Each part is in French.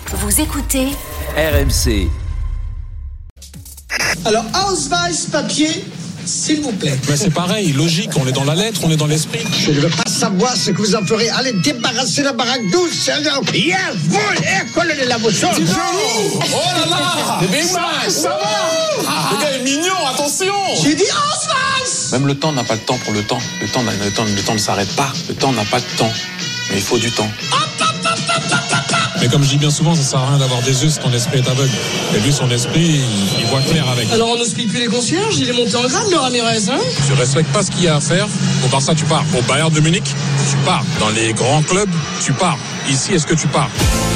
Vous écoutez RMC. Alors, Ausweis papier, s'il vous plaît. Mais c'est pareil, logique, on est dans la lettre, on est dans l'esprit. Je ne veux pas savoir ce que vous en ferez. Allez, débarrasser la baraque douce. Yeah, vous, collez la motion. Oh là là, mais ça va. Le gars est mignon, attention. J'ai dit Ausweis. Même le temps n'a pas le temps pour le temps. Le temps ne s'arrête pas. Le temps n'a pas de temps. Mais il faut du temps. Mais comme je dis bien souvent, ça sert à rien d'avoir des yeux si ton esprit est aveugle. Et lui, son esprit, il voit clair avec. Alors on ne split plus les concierges, il est monté en grade, le Ramirez, hein. Tu respectes pas ce qu'il y a à faire. Au Barça, tu pars. Au Bayern de Munich, tu pars. Dans les grands clubs, tu pars. Ici, est-ce que tu pars?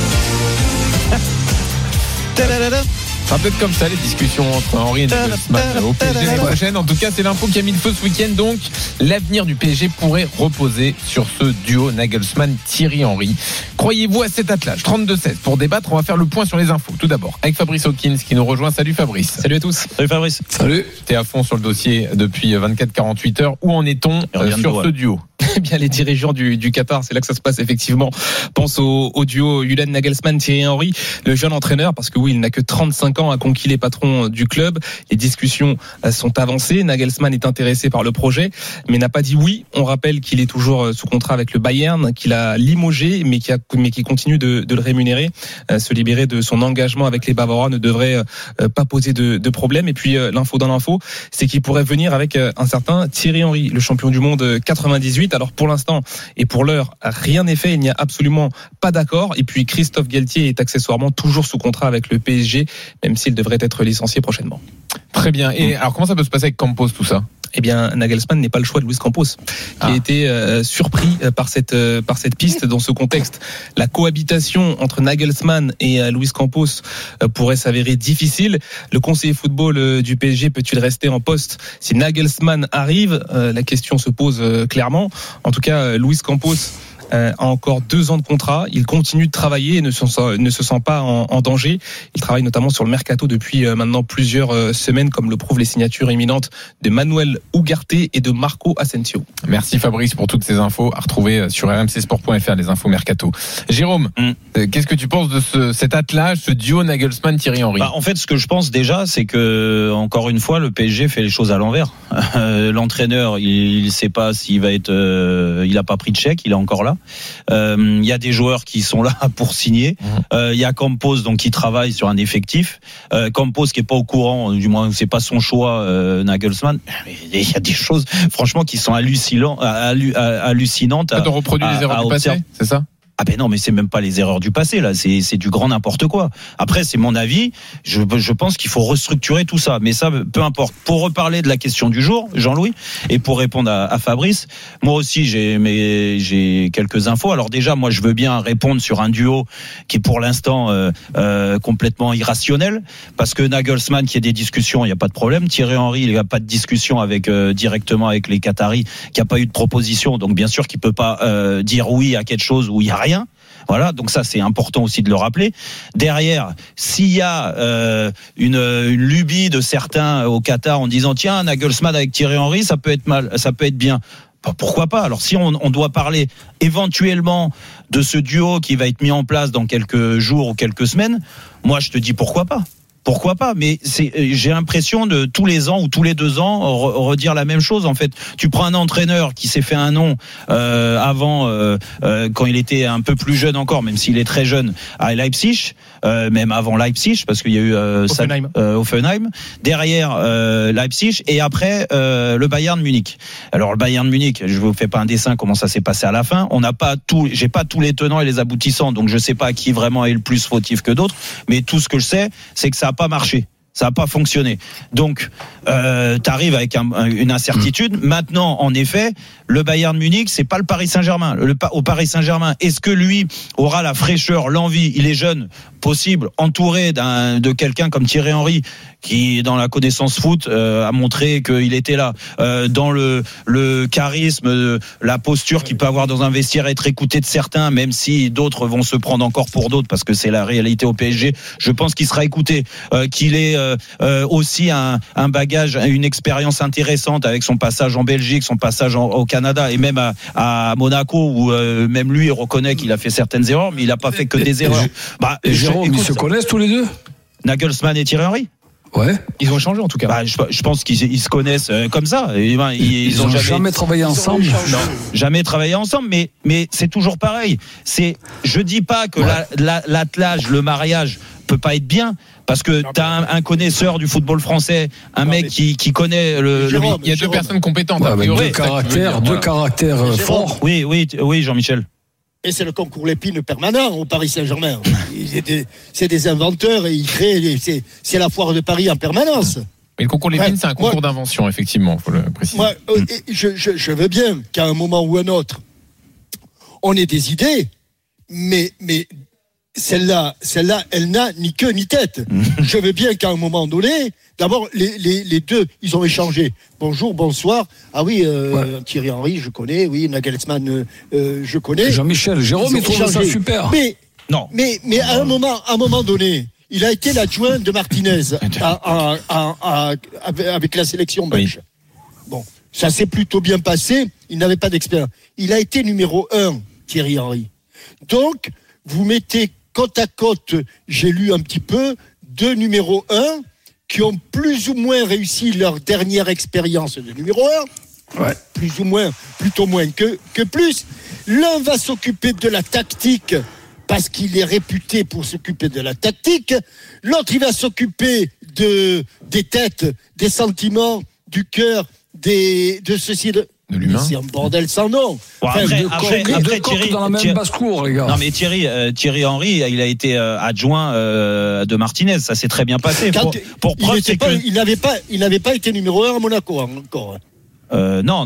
Ça va peut-être comme ça les discussions entre Henry et Nagelsmann au PSG l'année prochaine. En tout cas, c'est l'info qui a mis le feu ce week-end. Donc, l'avenir du PSG pourrait reposer sur ce duo Nagelsmann-Thierry Henry. Croyez-vous à cet attelage? 32-16. Pour débattre, on va faire le point sur les infos. Tout d'abord, avec Fabrice Hawkins qui nous rejoint. Salut Fabrice. Salut à tous. Salut Fabrice. Salut. T'es à fond sur le dossier depuis 24-48 heures. Où en est-on sur ce duo? Eh bien, les dirigeants du Qatar, c'est là que ça se passe effectivement. Pense au duo Julian Nagelsmann-Thierry Henry, le jeune entraîneur, parce que oui, il n'a que 35 ans, a conquis les patrons du club. Les discussions sont avancées. Nagelsmann est intéressé par le projet, mais n'a pas dit oui. On rappelle qu'il est toujours sous contrat avec le Bayern, qu'il a limogé, mais qui continue de le rémunérer. Se libérer de son engagement avec les Bavarois ne devrait pas poser de problème. Et puis, l'info dans l'info, c'est qu'il pourrait venir avec un certain Thierry Henry, le champion du monde 98. Alors pour l'instant et pour l'heure, rien n'est fait, il n'y a absolument pas d'accord. Et puis Christophe Galtier est accessoirement toujours sous contrat avec le PSG, même s'il devrait être licencié prochainement. Très bien. Et alors comment ça peut se passer avec Campos, tout ça? Eh bien, Nagelsmann n'est pas le choix de Luis Campos, qui a été surpris par cette piste dans ce contexte. La cohabitation entre Nagelsmann et Luis Campos pourrait s'avérer difficile. Le conseiller football du PSG peut-il rester en poste si Nagelsmann arrive? La question se pose clairement. En tout cas, Luis Campos a encore 2 ans de contrat. Il continue de travailler et ne se sent pas en danger. Il travaille notamment sur le mercato depuis maintenant plusieurs semaines, comme le prouvent les signatures imminentes de Manuel Ugarte et de Marco Asensio. Merci Fabrice pour toutes ces infos à retrouver sur rmcsport.fr, les infos mercato. Jérôme, qu'est-ce que tu penses de cet attelage, ce duo Nagelsmann-Thierry Henry? En fait, ce que je pense déjà, c'est que encore une fois, le PSG fait les choses à l'envers. L'entraîneur, il sait pas s'il va être, il a pas pris de chèque, il est encore là. Il y a des joueurs qui sont là pour signer. Il y a Campos donc qui travaille sur un effectif. Campos qui est pas au courant, du moins c'est pas son choix. Nagelsmann. Il y a des choses franchement qui sont hallucinantes. On reproduit les erreurs du passé, c'est ça? Ah ben non, mais c'est même pas les erreurs du passé là, c'est du grand n'importe quoi. Après, c'est mon avis. Je pense qu'il faut restructurer tout ça, mais ça, peu importe. Pour reparler de la question du jour, Jean-Louis, et pour répondre à Fabrice, moi aussi j'ai quelques infos. Alors déjà, moi je veux bien répondre sur un duo qui est pour l'instant complètement irrationnel, parce que Nagelsmann, qui a des discussions, il y a pas de problème. Thierry Henry, il y a pas de discussion directement avec les Qataris, qui a pas eu de proposition, donc bien sûr qu'il peut pas dire oui à quelque chose où il y a rien. Voilà, donc ça c'est important aussi de le rappeler. Derrière, s'il y a une lubie de certains au Qatar en disant tiens, Nagelsmann avec Thierry Henry, ça peut être mal, ça peut être bien. Pourquoi pas? Alors si on doit parler éventuellement de ce duo qui va être mis en place dans quelques jours ou quelques semaines, moi je te dis pourquoi pas. Pourquoi pas? Mais j'ai l'impression de tous les ans ou tous les 2 ans redire la même chose. En fait, tu prends un entraîneur qui s'est fait un nom avant, quand il était un peu plus jeune encore, même s'il est très jeune, à Leipzig, même avant Leipzig, parce qu'il y a eu Hoffenheim. Derrière Leipzig et après le Bayern Munich. Alors le Bayern Munich, je vous fais pas un dessin comment ça s'est passé à la fin. J'ai pas tous les tenants et les aboutissants, donc je sais pas qui vraiment est le plus fautif que d'autres. Mais tout ce que je sais, c'est que ça a pas marché. Ça n'a pas fonctionné. Donc, t'arrives avec une incertitude. Maintenant, en effet, le Bayern Munich, c'est pas le Paris Saint-Germain. Au Paris Saint-Germain, est-ce que lui aura la fraîcheur, l'envie? Il est jeune, possible, entouré de quelqu'un comme Thierry Henry, qui, dans la connaissance foot, a montré qu'il était là. Dans le charisme, la posture qu'il peut avoir dans un vestiaire, être écouté de certains, même si d'autres vont se prendre encore pour d'autres, parce que c'est la réalité au PSG. Je pense qu'il sera écouté, qu'il est aussi un bagage, une expérience intéressante avec son passage en Belgique, son passage au Canada et même à Monaco où même lui il reconnaît qu'il a fait certaines erreurs, mais il n'a pas fait que des erreurs. Jérôme, ils se connaissent tous les deux, Nagelsmann et Thierry Henry. Ouais. Ils ont échangé en tout cas. Je pense qu'ils se connaissent comme ça. Ils ont jamais travaillé ensemble. Non, jamais travaillé ensemble. Mais c'est toujours pareil. Je dis pas que l'attelage, le mariage peut pas être bien. Parce que t'as un connaisseur du football français, mec qui connaît il y a deux personnes compétentes. Deux caractères forts. Oui, Jean-Michel. Et c'est le concours Lépine permanent au Paris Saint-Germain. C'est des inventeurs et ils créent. C'est la foire de Paris en permanence. Mais le concours Lépine, c'est un concours d'invention, effectivement, il faut le préciser. Moi, je veux bien qu'à un moment ou un autre, on ait des idées, mais celle-là, elle n'a ni queue ni tête. Je veux bien qu'à un moment donné, d'abord, les deux, ils ont échangé. Bonjour, bonsoir. Ah oui, Thierry Henry, je connais. Oui, Nagelsmann, je connais. Jean-Michel, Jérôme, il trouve ça super. Mais à un moment donné, il a été l'adjoint de Martinez avec la sélection belge. Oui. Bon, ça s'est plutôt bien passé. Il n'avait pas d'expérience. Il a été numéro 1, Thierry Henry. Donc, vous mettez côte à côte, j'ai lu un petit peu, deux numéros 1 qui ont plus ou moins réussi leur dernière expérience de numéro 1. Ouais. Plus ou moins, plutôt moins que plus. L'un va s'occuper de la tactique parce qu'il est réputé pour s'occuper de la tactique. L'autre, il va s'occuper des têtes, des sentiments, du cœur, de ceci, de l'humain. C'est un bordel sans nom. Bon, après Thierry, dans la même basse-cour, les gars. Non, mais Thierry Henry, il a été adjoint de Martinez. Ça s'est très bien passé. Pour preuve, il n'avait pas été numéro 1 à Monaco encore. Non,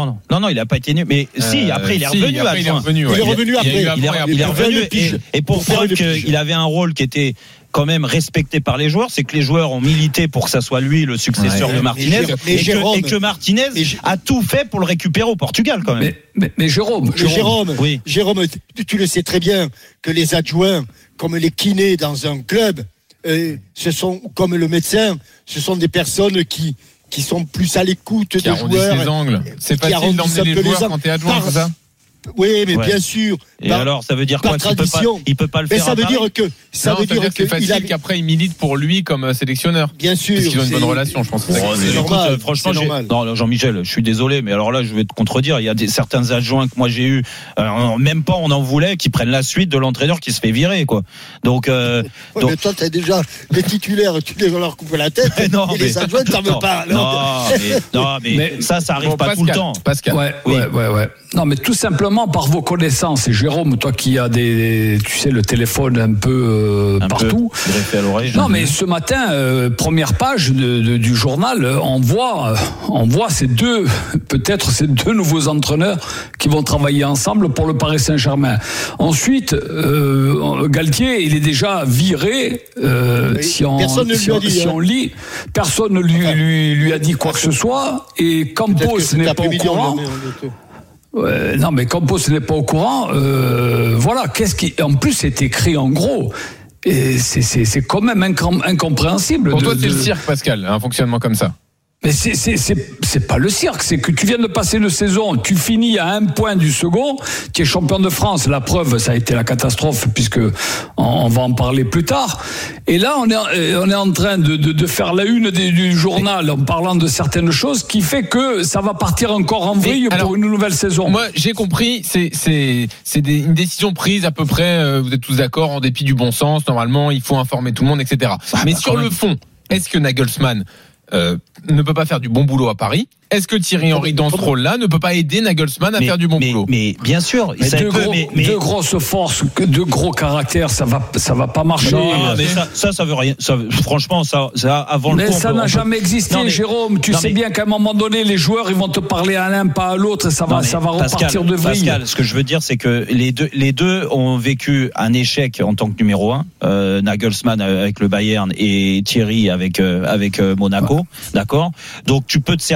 il n'a pas été nul. Mais si, après, il est revenu adjoint. Il est revenu après. Il est revenu. Et pour preuve qu'il avait un rôle qui était quand même respecté par les joueurs, c'est que les joueurs ont milité pour que ça soit lui le successeur de Martinez et que Martinez a tout fait pour le récupérer au Portugal quand même. Mais Jérôme, oui. Jérôme, tu le sais très bien que les adjoints, comme les kinés dans un club, ce sont comme le médecin, ce sont des personnes qui sont plus à l'écoute des joueurs. Les angles. C'est facile d'emmener les joueurs quand t'es adjoint, c'est ça? Oui, mais bien sûr. Et alors, ça veut dire quoi? Il peut pas le faire. Mais ça veut dire que ça veut dire que c'est facile qu'après il milite pour lui comme sélectionneur. Bien sûr. Parce qu'ils ont une bonne relation, je pense. C'est normal. Franchement, non, Jean-Michel, je suis désolé, mais alors là, je vais te contredire. Il y a certains adjoints que moi j'ai eu, même pas on en voulait, qui prennent la suite de l'entraîneur qui se fait virer, quoi. Donc. Mais toi, t'as déjà les titulaires, tu les leur couper la tête. Et les adjoints, t'en veux pas. Non, mais ça arrive pas tout le temps. Pascal. Ouais. Non, mais tout simplement par vos connaissances. Et Jérôme, toi qui as tu sais, le téléphone un peu partout. Greffé à l'oreille. Non, mais ce matin, première page du journal, on voit ces deux nouveaux entraîneurs qui vont travailler ensemble pour le Paris Saint-Germain. Ensuite, Galtier, il est déjà viré. Si on lit, personne ne lui a dit quoi que ce soit. Et Campos n'est pas au courant. Non, mais Campos n'est pas au courant. Voilà, en plus c'est écrit en gros. Et c'est quand même incompréhensible. Pour toi, c'est le cirque, Pascal, un fonctionnement comme ça. Mais c'est pas le cirque, c'est que tu viens de passer une saison, tu finis à 1 point du second, tu es champion de France. La preuve, ça a été la catastrophe, puisque on va en parler plus tard. Et là, on est en train de faire la une du journal en parlant de certaines choses, qui fait que ça va partir encore en vrille pour une nouvelle saison. Moi, j'ai compris, c'est une décision prise à peu près, vous êtes tous d'accord, en dépit du bon sens, normalement, il faut informer tout le monde, etc. Mais sur le fond, est-ce que Nagelsmann ne peut pas faire du bon boulot à Paris? Est-ce que Thierry Henry, dans ce rôle-là, ne peut pas aider Nagelsmann à faire du bon boulot? Mais bien sûr. Deux grosses forces, deux gros caractères, ça va pas marcher. Non, mais ça veut rien. Franchement, ça avant le coup. Mais ça n'a jamais existé, Jérôme. Tu sais bien qu'à un moment donné, les joueurs, ils vont te parler à l'un, pas à l'autre, et ça va repartir de vrille. Pascal, ce que je veux dire, c'est que les deux ont vécu un échec en tant que numéro 1. Nagelsmann avec le Bayern et Thierry avec Monaco. Ouais. D'accord? Donc, tu peux te servir aussi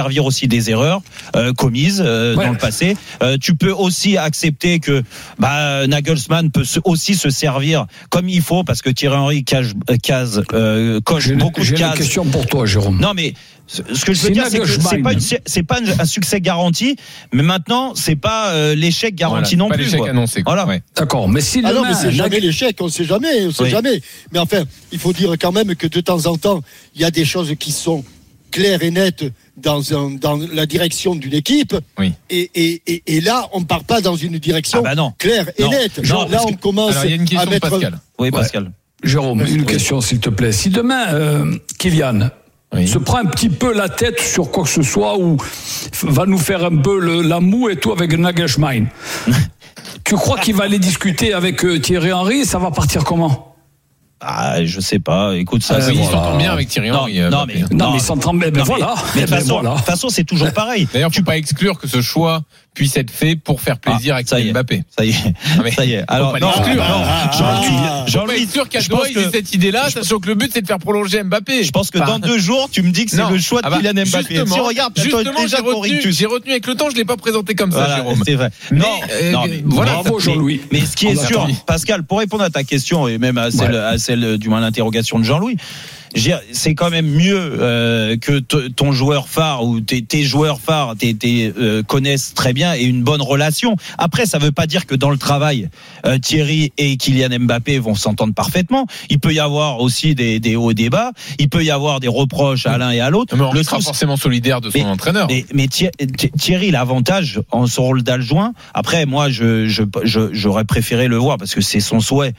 des erreurs commises dans le passé. Tu peux aussi accepter que Nagelsmann peut aussi se servir comme il faut, parce que Thierry Henry coche beaucoup de cases. J'ai une question pour toi, Jérôme. Non, mais ce que je veux dire, c'est que c'est pas un succès garanti, mais maintenant c'est pas l'échec garanti non plus. L'échec annoncé. Voilà. Ouais. D'accord, mais si Ah non, demain, mais c'est jamais l'échec, on sait jamais. Mais enfin, il faut dire quand même que de temps en temps, il y a des choses qui sont claires et nettes dans la direction d'une équipe. Oui. Et là, on ne part pas dans une direction claire et nette. Non, là, on commence il y a une question à mettre. de Pascal. Oui, Pascal. Jérôme, une question s'il te plaît. Si demain, Kylian se prend un petit peu la tête sur quoi que ce soit ou va nous faire un peu la moue et tout avec Nagelsmann, tu crois qu'il va aller discuter avec Thierry Henry et ça va partir comment ? Je sais pas. Écoute, ça. Il s'entend bien avec Thierry Henry. Non, mais il s'entend bien. Voilà. Mais de toute façon, c'est toujours pareil. D'ailleurs, tu peux pas exclure que ce choix puisse être fait pour faire plaisir à Kylian Mbappé. Ça y est. Alors, Jean-Louis, sûr qu'à Doha, il ait cette idée-là, sachant que le but, c'est de faire prolonger Mbappé. Je pense que dans 2 jours, tu me dis que c'est le choix de Kylian Mbappé. Justement, j'ai retenu avec le temps, je l'ai pas présenté comme ça, Jérôme. C'est vrai. Mais bravo, Jean-Louis. Mais ce qui est sûr, Pascal, pour répondre à ta question et même à celle du moins l'interrogation de Jean-Louis, c'est quand même mieux que ton joueur phare ou tes joueurs phares connaissent très bien et une bonne relation. Après, ça veut pas dire que dans le travail, Thierry et Kylian Mbappé vont s'entendre parfaitement. Il peut y avoir aussi des hauts et des bas. Il peut y avoir des reproches à l'un et à l'autre. Mais on sera forcément solidaire de son entraîneur. Mais Thierry, l'avantage en son rôle d'adjoint. Après, moi, j'aurais préféré le voir parce que c'est son souhait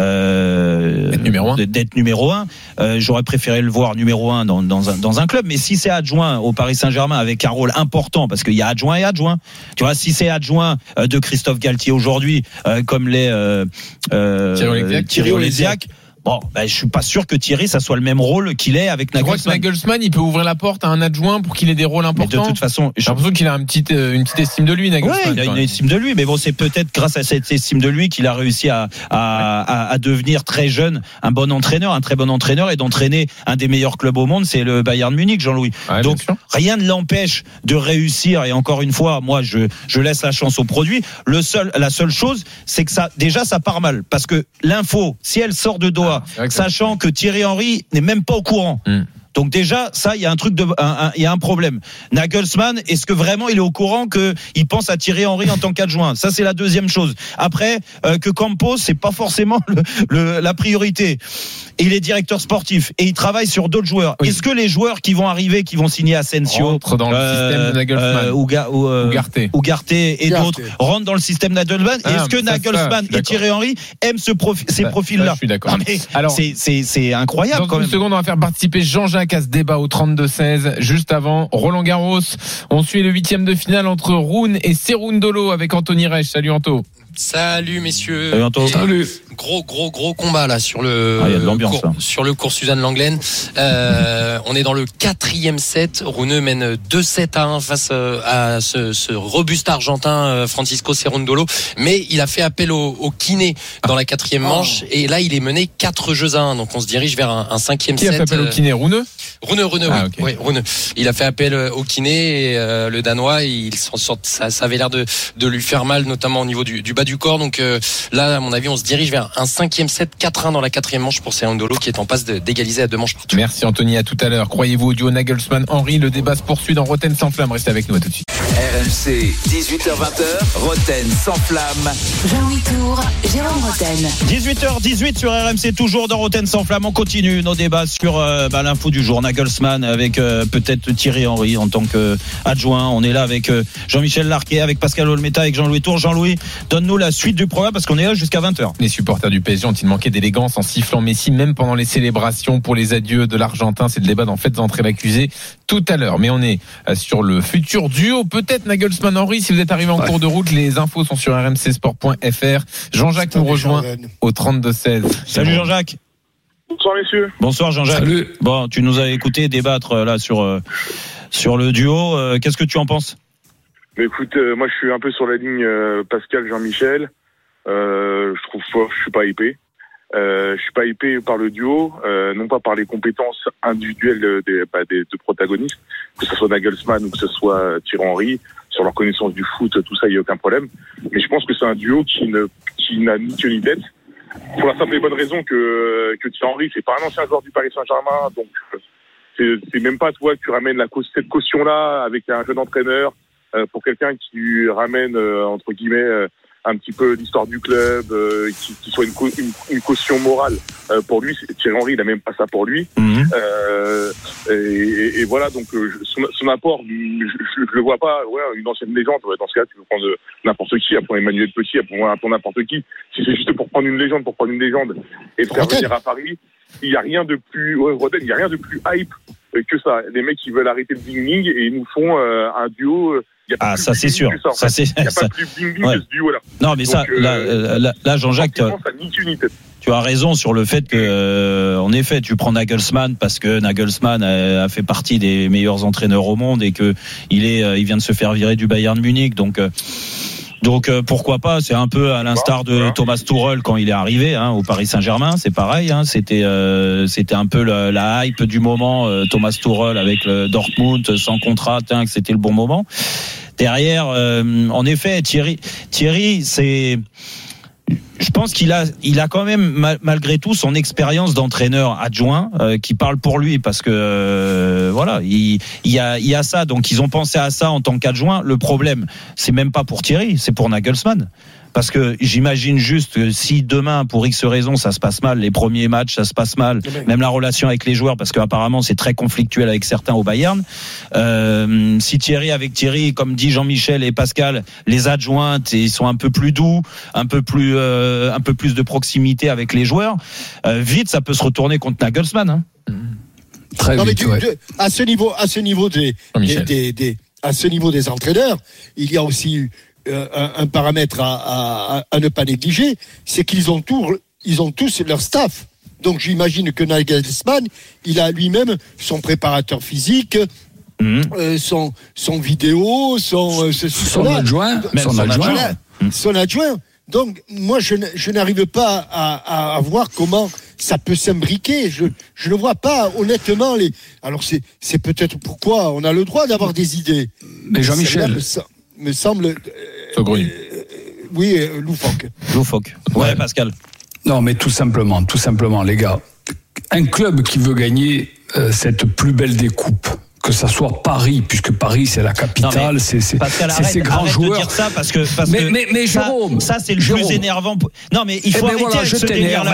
d'être numéro 1. J'aurais préféré le voir numéro 1 dans un club, mais si c'est adjoint au Paris Saint-Germain avec un rôle important, parce qu'il y a adjoint et adjoint, tu vois, si c'est adjoint de Christophe Galtier aujourd'hui, comme les Thierry Oleziac, je suis pas sûr que Thierry, ça soit le même rôle qu'il est avec Nagelsmann. Je crois que Nagelsmann, il peut ouvrir la porte à un adjoint pour qu'il ait des rôles importants. Mais de toute façon, j'ai l'impression qu'il a une petite estime de lui, Nagelsmann. Ouais, il a une estime de lui, mais bon, c'est peut-être grâce à cette estime de lui qu'il a réussi à devenir très jeune un bon entraîneur, un très bon entraîneur, et d'entraîner un des meilleurs clubs au monde, c'est le Bayern Munich, Jean-Louis. Ouais, donc, rien ne l'empêche de réussir, et encore une fois, moi, je laisse la chance au produit. La seule chose, c'est que ça part mal, parce que l'info, si elle sort de Doha, sachant que Thierry Henry n'est même pas au courant. Donc déjà, ça, il y a il y a un problème. Nagelsmann, est-ce que vraiment il est au courant qu'il pense à Thierry Henry en tant qu'adjoint ? Ça, c'est la deuxième chose. Après, que Campos, c'est pas forcément la priorité. Et il est directeur sportif et il travaille sur d'autres joueurs. Oui. Est-ce que les joueurs qui vont arriver, qui vont signer Asensio, rentrent dans le système de Nagelsmann, Ugarte et d'autres rentrent dans le système Nagelsmann ? Est-ce que Nagelsmann et Thierry Henry aiment ces profils-là ? Je suis d'accord. Alors, c'est incroyable. Dans une seconde, on va faire participer Jean-Jacques à ce débat au 32-16. Juste avant, Roland Garros. On suit le 8e de finale entre Rune et Cerundolo avec Anthony Reich. Salut Anto. Salut messieurs. Salut Anto. Salut. Gros combat là sur le il y a de l'ambiance, sur le cours Suzanne Lenglen. On est dans le 4e set. Rune mène 2-7-1 face à ce robuste argentin Francisco Cerundolo, mais il a fait appel au kiné dans la 4e manche et là il est mené 4-1. Donc on se dirige vers un 5e set. Qui a fait appel au kiné, Rune? Rune, oui. Okay. Oui, Rune. Il a fait appel au kiné et le Danois, il s'en sort, ça avait l'air de lui faire mal, notamment au niveau du bas du corps. Donc là, à mon avis, on se dirige vers un 5e set, 4-1 dans la 4e manche pour Cerundolo qui est en passe d'égaliser à 2 manches partout. Merci Anthony, à tout à l'heure. Croyez-vous au duo Nagelsmann-Henry? Le débat se poursuit dans Roten sans flamme. Restez avec nous, à tout de suite. RMC, 18h20, Roten sans flamme. Jean-Louis Tour, Jérôme Roten. 18h18 sur RMC, toujours dans Roten sans flamme. On continue nos débats sur l'info du jour. Nagelsmann avec peut-être Thierry Henry en tant qu'adjoint. On est là avec Jean-Michel Larquet, avec Pascal Olmeta, avec Jean-Louis Tour. Jean-Louis, donne-nous la suite du programme parce qu'on est là jusqu'à 20h. Les supporters du PSG ont-ils manqué d'élégance en sifflant Messi même pendant les célébrations pour les adieux de l'Argentin? C'est le débat dans Faites entrer l'accusé tout à l'heure. Mais on est sur le futur duo, peut-être Nagelsmann-Henry. Si vous êtes arrivé en cours de route, les infos sont sur rmcsport.fr. Jean-Jacques nous rejoint au 32-16. Salut Jean-Jacques. Bonsoir messieurs. Bonsoir Jean-Jacques. Salut. Bon, tu nous as écouté débattre là sur le duo. Qu'est-ce que tu en penses? Écoute, moi je suis un peu sur la ligne Pascal Jean-Michel. Je trouve pas, je suis pas hypé. Je suis pas hypé par le duo, non pas par les compétences individuelles des protagonistes, que ce soit Nagelsmann ou que ce soit Thierry Henry, sur leur connaissance du foot, tout ça, il y a aucun problème. Mais je pense que c'est un duo qui n'a ni queue ni tête. Pour la simple et bonne raison que Thierry Henry, c'est pas un ancien joueur du Paris Saint-Germain, donc c'est même pas toi que tu ramènes cette caution-là avec un jeune entraîneur pour quelqu'un qui lui ramène entre guillemets un petit peu l'histoire du club, qui soit une caution morale pour lui. Thierry Henry, il a même pas ça pour lui. Et voilà, donc son apport, je le vois pas. Ouais, une ancienne légende. Dans ce cas, tu peux prendre n'importe qui, à prendre Emmanuel Petit, à prendre n'importe qui. Si c'est juste pour prendre une légende et le faire venir à Paris, il y a rien de plus, Rodel, il y a rien de plus hype que ça. Les mecs qui veulent arrêter le bling-bling et ils nous font un duo. Ça c'est sûr. Ça, il n'y a pas plus bling-bling que ce duo-là. Non, mais donc, ça, là, Jean-Jacques, tu as raison sur le fait que, en effet, tu prends Nagelsmann parce que Nagelsmann a fait partie des meilleurs entraîneurs au monde et que il vient de se faire virer du Bayern Munich, donc pourquoi pas, c'est un peu à l'instar de Thomas Tuchel quand il est arrivé au Paris Saint-Germain, c'est pareil, c'était un peu la hype du moment, Thomas Tuchel avec le Dortmund sans contrat, que c'était le bon moment. Derrière, en effet, Thierry, je pense qu'il a quand même malgré tout son expérience d'entraîneur adjoint qui parle pour lui parce que voilà, il y a ça, donc ils ont pensé à ça en tant qu'adjoint. Le problème, c'est même pas pour Thierry, c'est pour Nagelsmann. Parce que j'imagine juste que si demain, pour X raisons, ça se passe mal, les premiers matchs, ça se passe mal, même la relation avec les joueurs, parce qu'apparemment c'est très conflictuel avec certains au Bayern. Si avec Thierry, comme dit Jean-Michel et Pascal, les adjointes, ils sont un peu plus doux, un peu plus de proximité avec les joueurs, vite ça peut se retourner contre Nagelsmann. Très vite. À ce niveau des entraîneurs, il y a aussi un paramètre à ne pas négliger, c'est qu'ils ont tous leur staff. Donc j'imagine que Nagelsmann, il a lui-même son préparateur physique, son vidéo, son adjoint, son adjoint. Donc moi je n'arrive pas à voir comment ça peut s'imbriquer. Je ne vois pas honnêtement Alors c'est peut-être pourquoi on a le droit d'avoir des idées. Mais Jean-Michel me semble loufoque. Ouais, Pascal. Non, mais tout simplement, les gars, un club qui veut gagner cette plus belle des coupes, que ça soit Paris, puisque Paris c'est la capitale, c'est ces grands joueurs. De dire ça parce que mais Jérôme, ça c'est le plus énervant. Non mais il faut arrêter avec ce délire-là.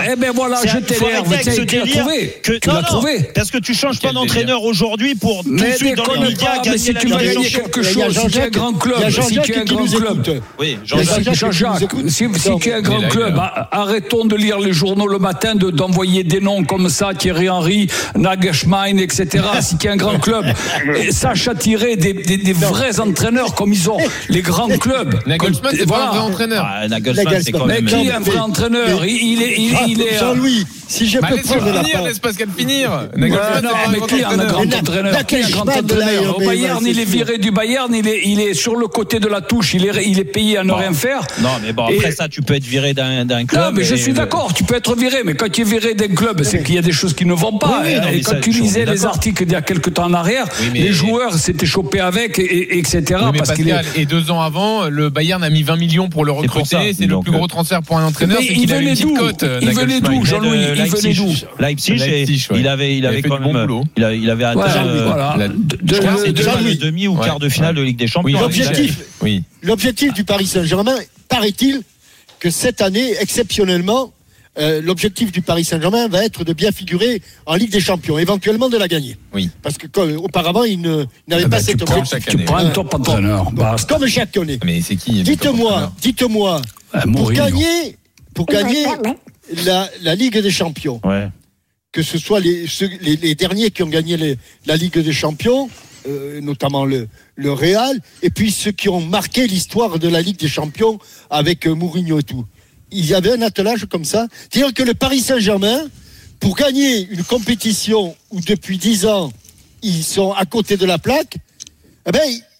Tu l'as trouvé. Parce que tu changes pas d'entraîneur aujourd'hui pour tout de suite dans les médias gagner si tu veux gagner quelque chose, si tu es un grand club, oui, Jean-Jacques, si tu es un grand club, arrêtons de lire les journaux le matin, d'envoyer des noms comme ça, Thierry Henry, Nagelsmann, etc. Si tu es un grand club, et sache attirer des vrais entraîneurs comme ils ont les grands clubs. Nagelsmann, c'est pas un vrai entraîneur. Nagelsmann, c'est quand même. Mais qui est un vrai entraîneur? Il est. Jean-Louis, si je peux prendre la parole. Laisse Pascal finir. Nagelsmann, mais qui est un grand entraîneur? Au Bayern, il est viré du Bayern, il est sur le côté de la touche, il est payé à ne rien faire. Non, mais bon, après ça, tu peux être viré d'un club. Non, mais je suis d'accord, tu peux être viré, mais quand tu es viré d'un club, c'est qu'il y a des choses qui ne vont pas. Et quand tu lisais les articles d'il y a quelques temps en arrière, les joueurs s'étaient chopés avec, etc. Mais Pascal, et 2 ans avant, le Bayern a mis 20 millions pour le recruter. C'est le plus gros transfert pour un entraîneur. C'est qu'il a une petite cote. Il venait d'où, Jean-Louis? Il venait d'où? Leipzig. Il avait quand même. Il avait atteint le demi ou quart de finale de Ligue des Champions. L'objectif du Paris Saint-Germain, paraît-il, que cette année, exceptionnellement, l'objectif du Paris Saint-Germain va être de bien figurer en Ligue des Champions, éventuellement de la gagner. Oui. Parce que auparavant, il n'avait pas cet objectif. Tu prends un top entraîneur. Comme chaque année. Mais c'est qui? Dites-moi, pour gagner la Ligue des Champions, que ce soit les derniers qui ont gagné la Ligue des Champions, notamment le Real, et puis ceux qui ont marqué l'histoire de la Ligue des Champions avec Mourinho et tout. Il y avait un attelage comme ça. C'est-à-dire que le Paris Saint-Germain, pour gagner une compétition où depuis 10 ans, ils sont à côté de la plaque,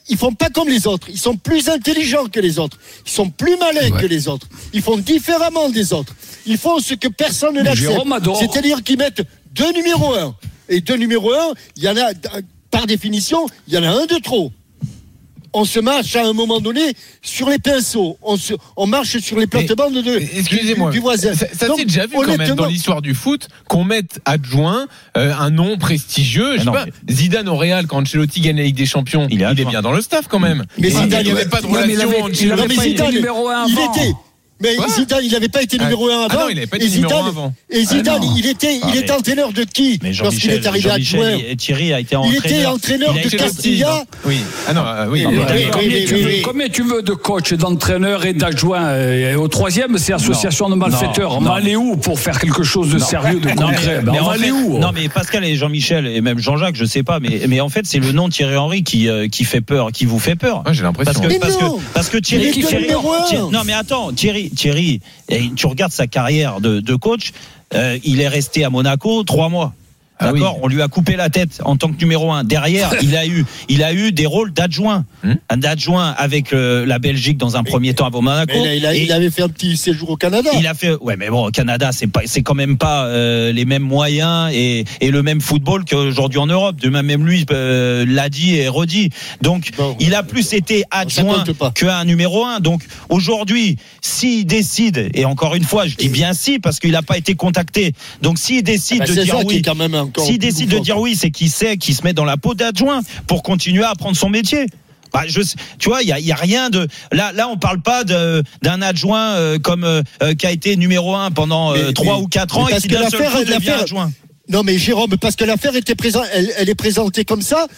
ils font pas comme les autres. Ils sont plus intelligents que les autres. Ils sont plus malins que les autres. Ils font différemment des autres. Ils font ce que personne n'accepte. C'est-à-dire qu'ils mettent 2 numéros 1. Et 2 numéros 1, il y en a, par définition, il y en a un de trop. On se marche à un moment donné sur les pinceaux. On marche sur les plates-bandes du voisin. Ça s'est déjà vu quand même dans l'histoire du foot qu'on mette adjoint un nom prestigieux. Je sais pas, Zidane au Real quand Ancelotti gagne la Ligue des Champions, il est bien dans le staff quand même. Mais Zidane, il n'y avait pas de relation. Il n'avait pas été numéro 1 avant. Mais Zidane, il n'avait pas été numéro 1 avant. Ah non, il n'avait pas été numéro 1 avant. Et Zidane, il était entraîneur de qui lorsqu'il est arrivé à joueur? Thierry a été entraîneur. Il était entraîneur de Castilla. Oui. Ah non, oui. Combien tu veux de coach, d'entraîneur et d'adjoint? Au troisième, c'est association de malfaiteurs. On va aller où pour faire quelque chose de sérieux, de concret? On va aller où? Non, mais Pascal et Jean-Michel et même Jean-Jacques, je sais pas, mais en fait, c'est le nom Thierry Henry qui fait peur, qui vous fait peur. J'ai l'impression. Parce que Thierry. Non, mais attends, Thierry, tu regardes sa carrière de coach, il est resté à Monaco 3 mois. D'accord, oui. On lui a coupé la tête en tant que numéro 1. Derrière, il a eu des rôles d'adjoint, d'adjoint avec la Belgique dans un premier temps avant Monaco. Il avait fait un petit séjour au Canada. Il a fait, ouais, mais bon, au Canada, c'est quand même pas les mêmes moyens et le même football qu'aujourd'hui en Europe. De même lui l'a dit et redit. Donc, il a plus été adjoint qu'un numéro 1. Donc, aujourd'hui, s'il décide, et encore une fois, je dis bien si, parce qu'il n'a pas été contacté. Donc, s'il décide de dire oui. S'il décide de dire oui, c'est qu'il sait qu'il se met dans la peau d'adjoint pour continuer à apprendre son métier. Tu vois, il y a rien de là on parle pas d'un adjoint qui a été numéro 1 pendant 3 ou 4 ans et qui d'un seul coup devient adjoint. Non mais Jérôme, parce que l'affaire était elle est présentée comme ça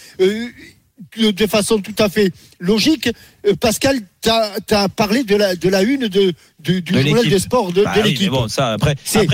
de façon tout à fait logique. Pascal, t'as parlé de la une du journal de sport de l'équipe. Mais bon, ça après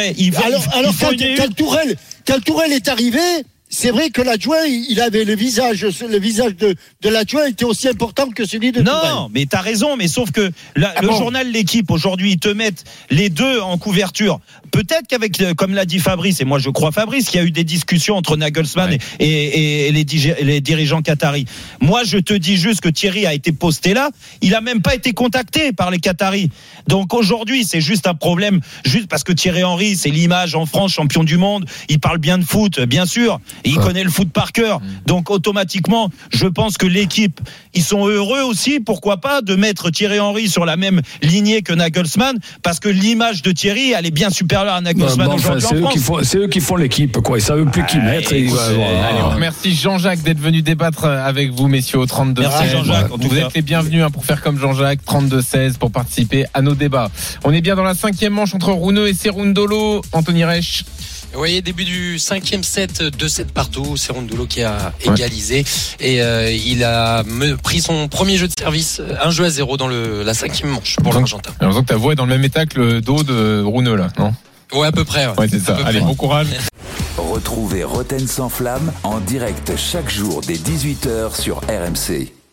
quand Tourelle est arrivé, c'est vrai que l'adjoint, il avait le visage de l'adjoint était aussi important que celui de Tourelle. Non, mais t'as raison, mais sauf que le journal L'équipe aujourd'hui, ils te mettent les deux en couverture. Peut-être qu'avec, comme l'a dit Fabrice, et moi je crois Fabrice, qu'il y a eu des discussions entre Nagelsmann et les dirigeants qataris. Moi je te dis juste que Thierry a été posté là, il a même pas été contacté par les Qataris. Donc aujourd'hui c'est juste un problème, juste parce que Thierry Henry c'est l'image en France, champion du monde, il parle bien de foot, bien sûr, et il connaît le foot par cœur. Donc automatiquement, je pense que l'équipe, ils sont heureux aussi, pourquoi pas, de mettre Thierry Henry sur la même lignée que Nagelsmann, parce que l'image de Thierry, elle est bien supérieure à Nagelsmann aujourd'hui en France. C'est eux qui font l'équipe, quoi. Ils savent plus qui mettre. Allez, merci Jean-Jacques d'être venu débattre avec vous, messieurs, au 32-16. Merci Jean-Jacques. Vous êtes les bienvenus pour faire comme Jean-Jacques, 32-16 pour participer à nos débats. On est bien dans la 5e manche entre Runeux et Cerundolo. Anthony Reich. Vous voyez, début du 5e set, 2-7 partout. Cerundolo qui a égalisé et il a pris son premier jeu de service, 1-0 dans la 5e manche pour l'Argentin. J'ai l'impression que ta voix est dans le même état que le dos de Runeux là, non? Ouais, à peu près. Ouais, c'est ça. Allez, bon courage. Retrouvez Roten sans flamme en direct chaque jour dès 18h sur RMC.